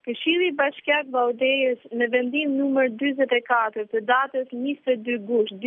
Këshilli Bashkiak Baudejës në vendim numër 44 të datës 22 gusht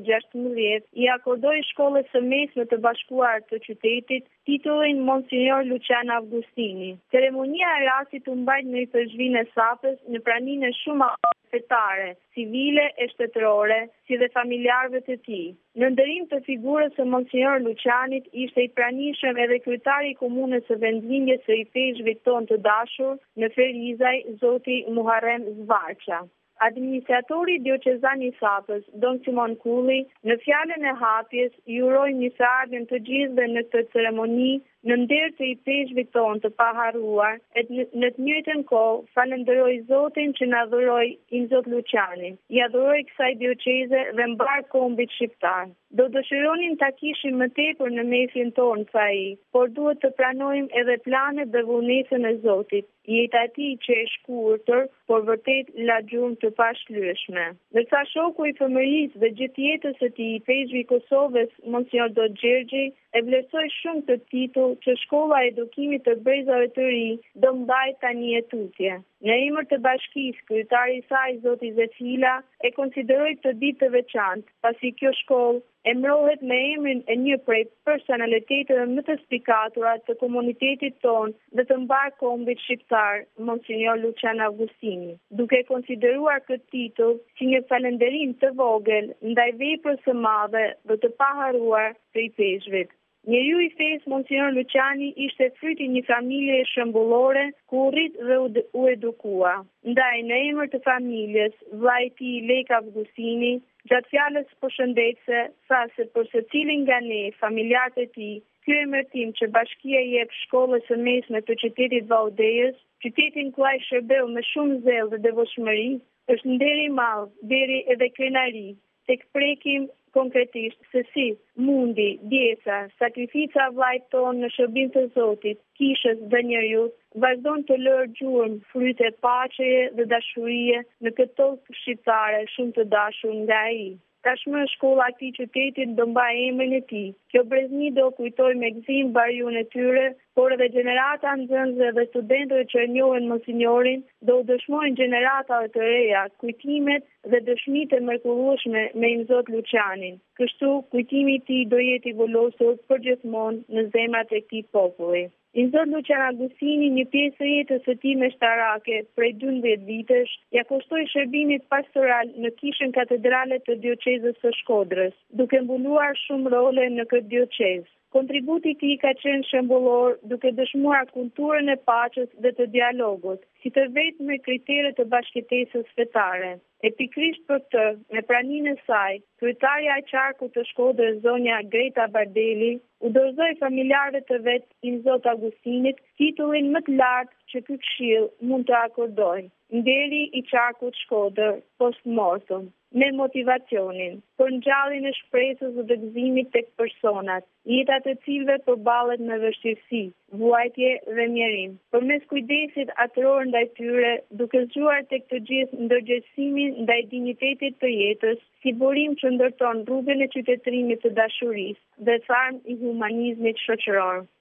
2016 i akordoi shkollës së mesme të bashkuar të qytetit titullin Monsignor Lucian Avgustini. Ceremonia e rastit u mbajt në Ipëzhvinë e Sapës në praninë e shumë fetare, civile e shtetërore, si dhe familjarëve të tij. Në ndërim të figurës së Monsignor Lucianit ishte i pranishëm edhe kryetari i komunës së vendlindjes së i peshqvit ton të dashur në Ferizaj, zoti Muharrem Zvarqa. Administratori dioqezan i Sapës, Don Simon Kulli, në fjalën e hapjes i uroi mirëseardhjen të gjithëve në këtë ceremoni në nder të i peshqvit ton të paharruar, në të njëjtën kohë falenderoj Zotin që na dhuroi i Zot Lucianin. I adhuroj kësaj dioqeze dhe mbar kombit shqiptar. Do dëshironin ta kishim më tepër në mesin ton, tha ai, por duhet të pranojmë edhe planet dhe vullnesën e Zotit. Jeta e tij që e shkurtër, por vërtet la gjumë të pashlyeshme. Ndërsa shoku i fëmërisë dhe gjithë jetës së tij, peshqvi i Kosovës, Monsignor Do Gjergji, e vlerësoi shumë të titull që shkolla e edukimit të brezave të ri do mbajë tani e tutje. Në emër të bashkisë, kryetari i saj, zoti Zefila, e konsideroi këtë ditë të veçantë, pasi kjo shkollë emërohet me emrin e një prej personaliteteve më të spikatura të komunitetit ton dhe të mbar kombit shqiptar, Monsignor Lucian Avgustini, duke konsideruar këtë titull si një falënderim të vogël ndaj veprës së madhe dhe të paharruar të i peshqvit. Njeriu i fesë Monsignor Luciani ishte fryti një familje shembullore ku u rrit dhe u edukua. Ndaj në emër të familjes, vllai i tij Lek Avgustini, gjatë fjalës përshëndetëse, tha se për secilin nga ne, familjarët e tij, ky emërtim që bashkia i jep shkollës së mesme të qytetit Baudejës, qytetin ku ai shërbeu me shumë zell dhe devotshmëri, është nder i madh deri edhe krenari, tek prekim konkretisht se si mundi, djesa, sakrifica vllait ton në shërbim të Zotit, kishës dhe njeriut, vazhdon të lërë gjurmë, fryte paqeje dhe dashurie në këtë tokë shqiptare shumë të dashur nga ai. Tashmë shkolla e këtij qytetit do mbajë emrin e tij. Kjo brezni do kujtoj me gëzim bariun e tyre, por edhe gjenerata nxënësve dhe studentëve që e njohin Monsignorin do u dëshmojnë gjeneratave të reja kujtimet dhe dëshmitë e mrekullueshme me Zot Lucianin. Kështu kujtimi i tij do jetë i volosur përgjithmonë në zemrat e këtij populli. Zot Lucian Avgustini, një pjesë e jetës së tij meshtarake prej 12 vitesh, ja kushtoi shërbimit pastoral në kishën katedrale të dioqezës së Shkodrës, duke mbuluar shumë role në këtë dioqezë. Kontributi i tij ka qenë shembullor duke dëshmuar kulturën e paqes dhe të dialogut, si të vetme kritere të bashkëtesës fetare. E pikërisht për këtë, me praninë e saj, kryetaria e qarkut të Shkodrës, zonja Greta Bardeli, u dorëzoi familjarëve të vet i Zot Augustinit titullin më të lartë që ky këshill mund të akordojë, nderi i qarkut Shkodër post mortem, me motivacionin për ngjalljen e shpresës dhe gëzimit tek personat, jeta të cilëve përballet me vështirësi, vuajtje dhe mjerim. Përmes kujdesit atëror ndaj tyre, duke zgjuar tek të gjithë ndërgjegjësimin ndaj dinjitetit të jetës, si burim që ndërton rrugën e qytetërimit të dashurisë dhe tharm i humanizmit shoqëror.